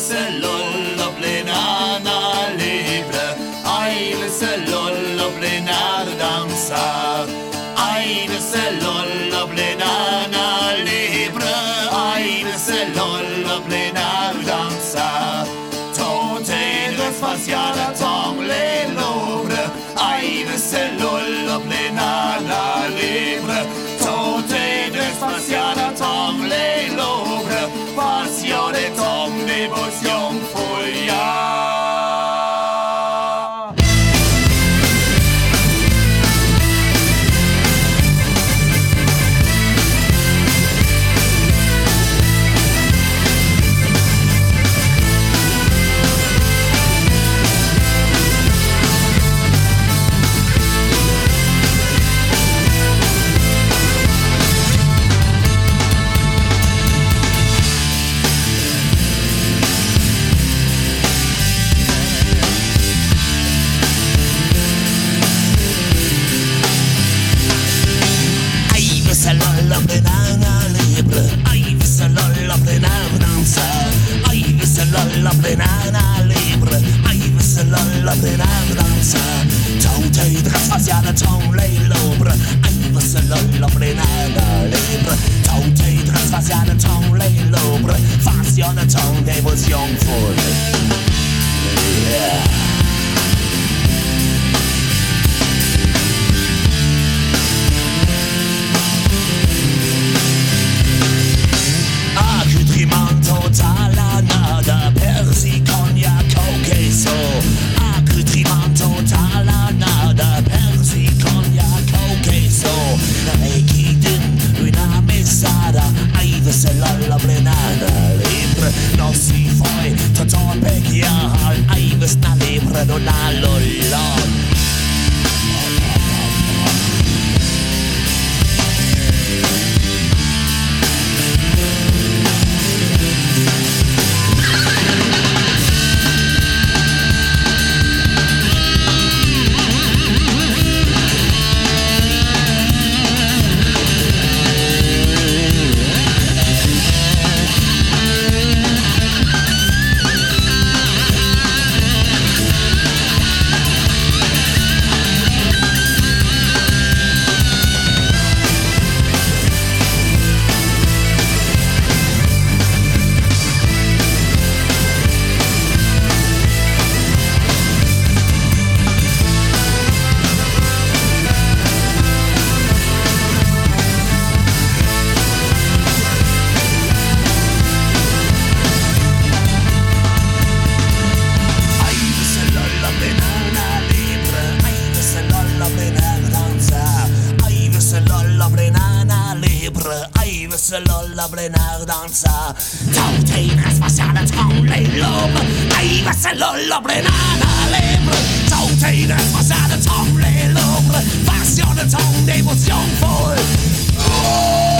c'est lol, plenana libre. Aïe, c'est lol, plenana dansa. Aïe, c'est lol, plenana libre. Aïe, c'est lol, plenana dansa. Spaziale tong le lobre, aïe c'est lol plenana libre. Tote de spaziale tong le lobre, passione tong devotion folia. C'est lol, plenana libre. Aïe, c'est lol, plenana dansa. Aïe, c'est lol, plenana libre. Aïe, c'est lol, plenana dansa. Tote trasfasiata ton le lobre. Aïe, c'est lol, plenana libre. Tote trasfasiata ton le lobre. Fazione ton devotion folle. Yeah. Totala nada, persi, cognac, queso. Accoutrement totala nada, persi, cognac, queso. Requidin, una mesada, aive se la plenana libre. Non si foi, toto pechial, aive sna libre, non ha lollo. Aive se lolla plenar dansa. Tauteina spaziale ton le lobre. Aive se lolla plenana libre. Tauteina spaziale ton le lobre. Passione ton devotion folle.